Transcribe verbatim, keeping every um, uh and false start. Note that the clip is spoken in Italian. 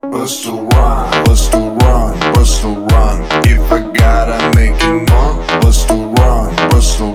Busta rhyme, Busta rhyme, Busta rhyme. If I gotta make it more, Busta rhyme, Busta